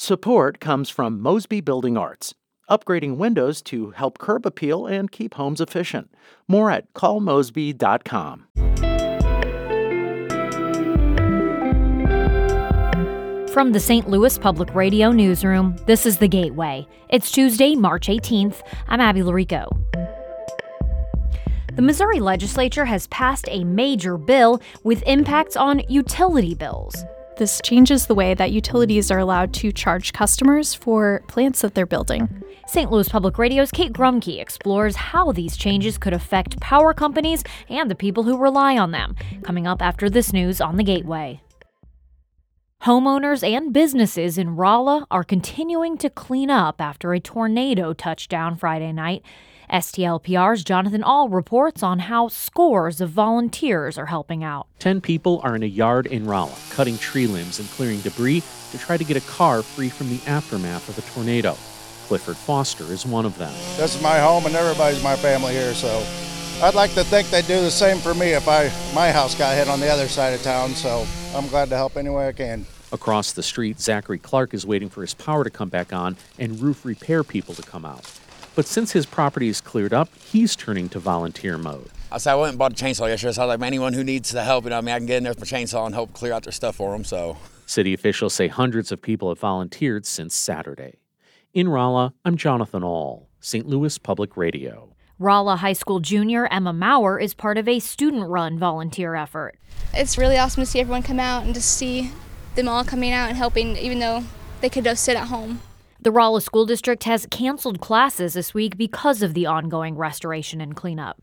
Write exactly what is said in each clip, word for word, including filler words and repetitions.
Support comes from Mosby Building Arts, upgrading windows to help curb appeal and keep homes efficient. More at call mosby dot com. From the Saint Louis Public Radio Newsroom, this is The Gateway. It's Tuesday, March eighteenth. I'm Abby Larico. The Missouri legislature has passed a major bill with impacts on utility bills. This changes the way that utilities are allowed to charge customers for plants that they're building. Saint Louis Public Radio's Kate Grumke explores how these changes could affect power companies and the people who rely on them. Coming up after this news on The Gateway. Homeowners and businesses in Rolla are continuing to clean up after a tornado touched down Friday night. S T L P R's Jonathan Ahl reports on how scores of volunteers are helping out. Ten people are in a yard in Rolla, cutting tree limbs and clearing debris to try to get a car free from the aftermath of a tornado. Clifford Foster is one of them. This is my home and everybody's my family here, so I'd like to think they'd do the same for me if I my house got hit on the other side of town, so I'm glad to help any way I can. Across the street, Zachary Clark is waiting for his power to come back on and roof repair people to come out. But since his property is cleared up, he's turning to volunteer mode. I said I went and bought a chainsaw yesterday, so I was like, anyone who needs the help, you know, I mean, I can get in there with my chainsaw and help clear out their stuff for them, so. City officials say hundreds of people have volunteered since Saturday. In Rolla, I'm Jonathan Ahl, Saint Louis Public Radio. Rolla High School junior Emma Maurer is part of a student-run volunteer effort. It's really awesome to see everyone come out and to see them all coming out and helping, even though they could just sit at home. The Rolla School District has canceled classes this week because of the ongoing restoration and cleanup.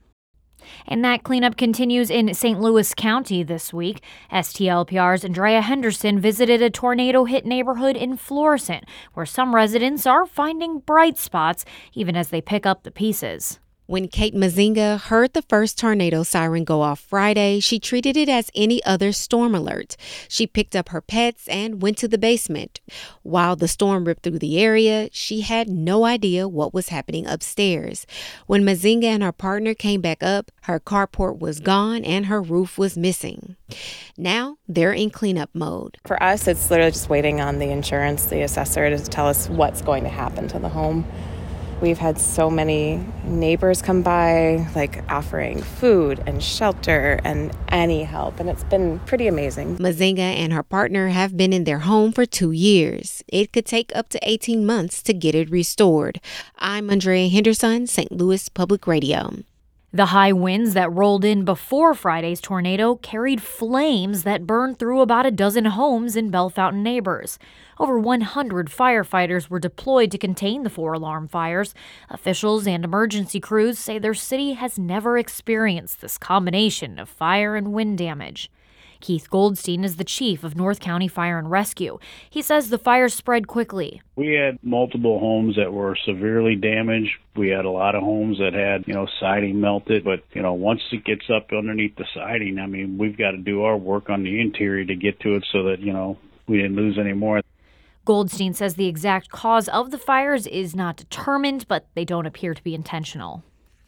And that cleanup continues in Saint Louis County this week. S T L P R's Andrea Henderson visited a tornado-hit neighborhood in Florissant, where some residents are finding bright spots even as they pick up the pieces. When Kate Mazinga heard the first tornado siren go off Friday, she treated it as any other storm alert. She picked up her pets and went to the basement. While the storm ripped through the area, she had no idea what was happening upstairs. When Mazinga and her partner came back up, her carport was gone and her roof was missing. Now they're in cleanup mode. For us, it's literally just waiting on the insurance, the assessor, to tell us what's going to happen to the home. We've had so many neighbors come by, like offering food and shelter and any help, and it's been pretty amazing. Mazinga and her partner have been in their home for two years. It could take up to eighteen months to get it restored. I'm Andrea Henderson, Saint Louis Public Radio. The high winds that rolled in before Friday's tornado carried flames that burned through about a dozen homes in Bellefontaine neighbors. Over one hundred firefighters were deployed to contain the four alarm fires. Officials and emergency crews say their city has never experienced this combination of fire and wind damage. Keith Goldstein is the chief of North County Fire and Rescue. He says the fire spread quickly. We had multiple homes that were severely damaged. We had a lot of homes that had, you know, siding melted. But, you know, once it gets up underneath the siding, I mean, we've got to do our work on the interior to get to it so that, you know, we didn't lose any more. Goldstein says the exact cause of the fires is not determined, but they don't appear to be intentional.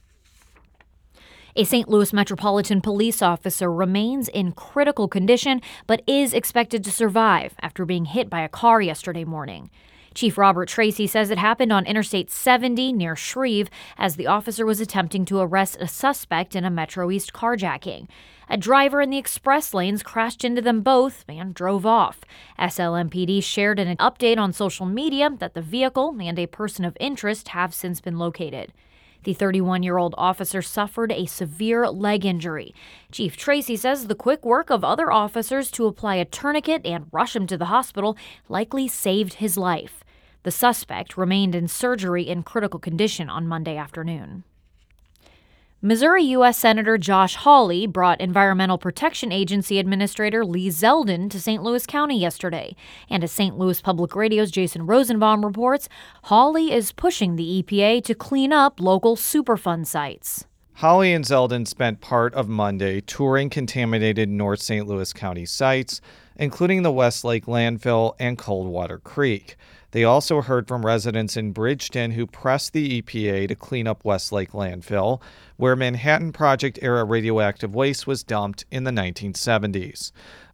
A Saint Louis Metropolitan Police officer remains in critical condition but is expected to survive after being hit by a car yesterday morning. Chief Robert Tracy says it happened on Interstate seventy near Shreve as the officer was attempting to arrest a suspect in a Metro East carjacking. A driver in the express lanes crashed into them both and drove off. S L M P D shared an update on social media that the vehicle and a person of interest have since been located. The thirty-one-year-old officer suffered a severe leg injury. Chief Tracy says the quick work of other officers to apply a tourniquet and rush him to the hospital likely saved his life. The suspect remained in surgery in critical condition on Monday afternoon. Missouri U S Senator Josh Hawley brought Environmental Protection Agency Administrator Lee Zeldin to Saint Louis County yesterday. And as Saint Louis Public Radio's Jason Rosenbaum reports, Hawley is pushing the E P A to clean up local Superfund sites. Hawley and Zeldin spent part of Monday touring contaminated North Saint Louis County sites, including the Westlake landfill and Coldwater Creek. They also heard from residents in Bridgeton who pressed the E P A to clean up Westlake landfill, where Manhattan Project-era radioactive waste was dumped in the nineteen seventies.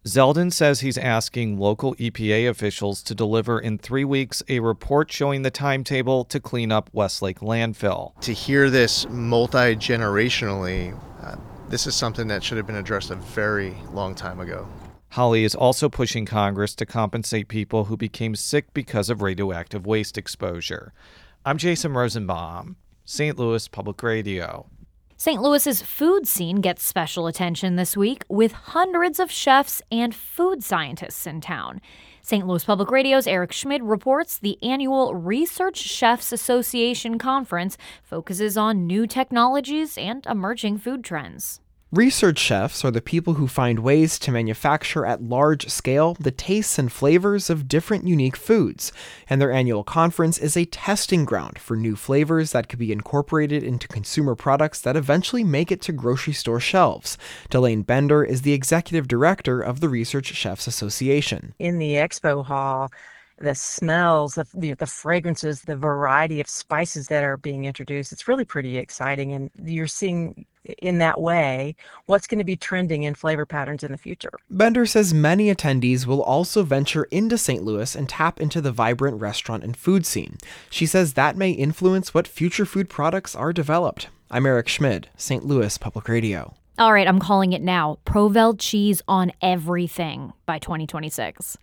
Zeldin says he's asking local E P A officials to deliver in three weeks a report showing the timetable to clean up Westlake landfill. To hear this multi-generationally, uh, this is something that should have been addressed a very long time ago. Holly is also pushing Congress to compensate people who became sick because of radioactive waste exposure. I'm Jason Rosenbaum, Saint Louis Public Radio. Saint Louis's food scene gets special attention this week with hundreds of chefs and food scientists in town. Saint Louis Public Radio's Eric Schmid reports the annual Research Chefs Association Conference focuses on new technologies and emerging food trends. Research chefs are the people who find ways to manufacture at large scale the tastes and flavors of different unique foods, and their annual conference is a testing ground for new flavors that could be incorporated into consumer products that eventually make it to grocery store shelves. Delane Bender is the executive director of the Research Chefs Association. In the expo hall, the smells, the, the the fragrances, the variety of spices that are being introduced, it's really pretty exciting. And you're seeing in that way what's going to be trending in flavor patterns in the future. Bender says many attendees will also venture into Saint Louis and tap into the vibrant restaurant and food scene. She says that may influence what future food products are developed. I'm Eric Schmid, Saint Louis Public Radio. All right, I'm calling it now. Provel cheese on everything by twenty twenty-six.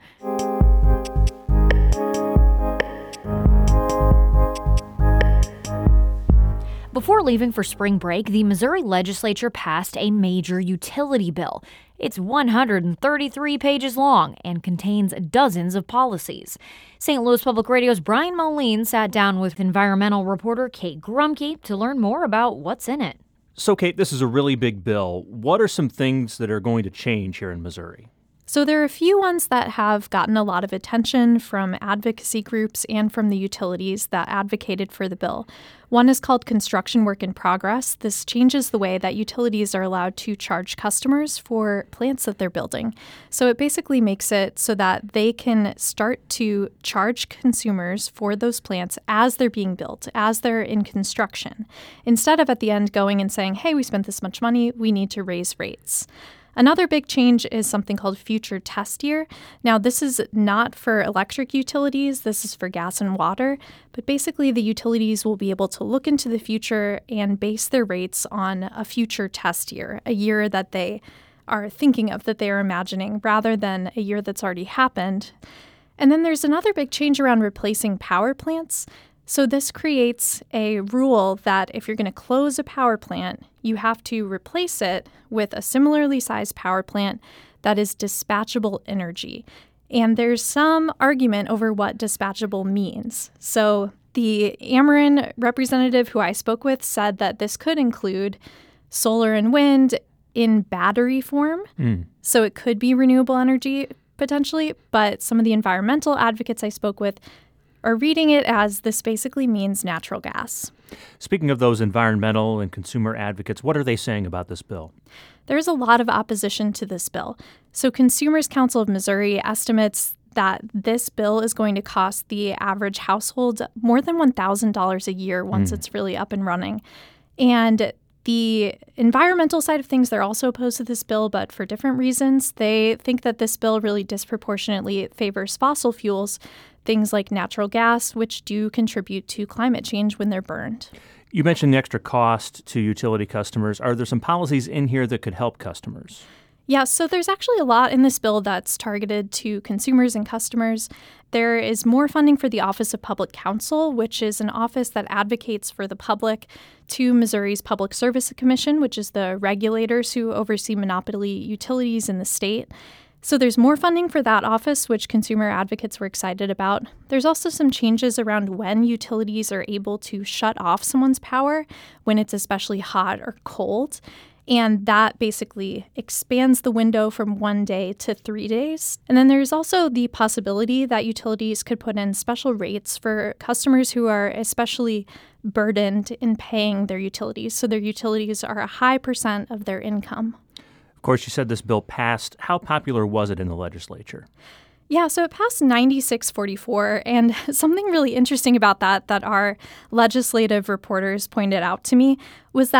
Before leaving for spring break, the Missouri legislature passed a major utility bill. It's one hundred thirty-three pages long and contains dozens of policies. Saint Louis Public Radio's Brian Moline sat down with environmental reporter Kate Grumke to learn more about what's in it. So, Kate, this is a really big bill. What are some things that are going to change here in Missouri? So there are a few ones that have gotten a lot of attention from advocacy groups and from the utilities that advocated for the bill. One is called Construction Work in Progress. This changes the way that utilities are allowed to charge customers for plants that they're building. So it basically makes it so that they can start to charge consumers for those plants as they're being built, as they're in construction, instead of at the end going and saying, hey, we spent this much money, we need to raise rates. Another big change is something called Future Test Year. Now, this is not for electric utilities. This is for gas and water. But basically, the utilities will be able to look into the future and base their rates on a future test year, a year that they are thinking of, that they are imagining, rather than a year that's already happened. And then there's another big change around replacing power plants. So this creates a rule that if you're going to close a power plant, you have to replace it with a similarly sized power plant that is dispatchable energy. And there's some argument over what dispatchable means. So the Ameren representative who I spoke with said that this could include solar and wind in battery form. Mm. So it could be renewable energy potentially, but some of the environmental advocates I spoke with are reading it as this basically means natural gas. Speaking of those environmental and consumer advocates, what are they saying about this bill? There's a lot of opposition to this bill. So Consumers Council of Missouri estimates that this bill is going to cost the average household more than one thousand dollars a year once mm. it's really up and running. And the environmental side of things, they're also opposed to this bill, but for different reasons. They think that this bill really disproportionately favors fossil fuels, things like natural gas, which do contribute to climate change when they're burned. You mentioned the extra cost to utility customers. Are there some policies in here that could help customers? Yeah, so there's actually a lot in this bill that's targeted to consumers and customers. There is more funding for the Office of Public Counsel, which is an office that advocates for the public to Missouri's Public Service Commission, which is the regulators who oversee monopoly utilities in the state. So there's more funding for that office, which consumer advocates were excited about. There's also some changes around when utilities are able to shut off someone's power when it's especially hot or cold. And that basically expands the window from one day to three days. And then there's also the possibility that utilities could put in special rates for customers who are especially burdened in paying their utilities. So their utilities are a high percent of their income. Of course, you said this bill passed. How popular was it in the legislature? Yeah, so it passed ninety-six forty-four, and something really interesting about that that our legislative reporters pointed out to me was that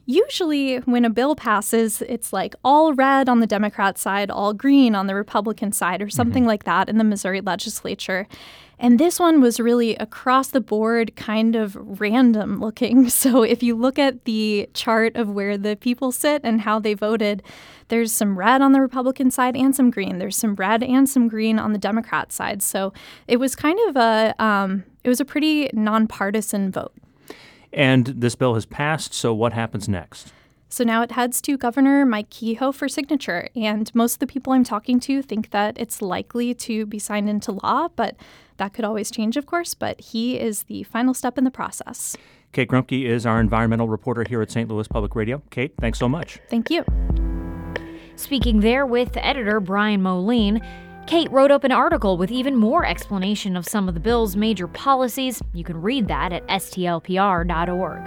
Usually, when a bill passes, it's like all red on the Democrat side, all green on the Republican side, or something mm-hmm. like that in the Missouri legislature. And this one was really across the board, kind of random looking. So if you look at the chart of where the people sit and how they voted, there's some red on the Republican side and some green. There's some red and some green on the Democrat side. So it was kind of a um, it was a pretty nonpartisan vote. And this bill has passed, so what happens next? So now it heads to Governor Mike Kehoe for signature. And most of the people I'm talking to think that it's likely to be signed into law, but that could always change, of course. But he is the final step in the process. Kate Grumke is our environmental reporter here at Saint Louis Public Radio. Kate, thanks so much. Thank you. Speaking there with editor Brian Moline, Kate wrote up an article with even more explanation of some of the bill's major policies. You can read that at S T L P R dot org.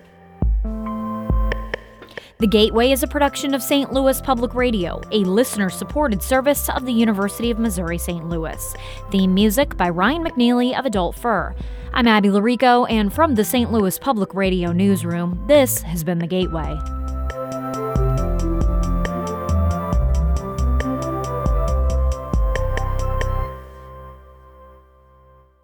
The Gateway is a production of Saint Louis Public Radio, a listener-supported service of the University of Missouri-Saint Louis. Theme music by Ryan McNeely of Adult Fur. I'm Abby Larico, and from the Saint Louis Public Radio newsroom, this has been The Gateway.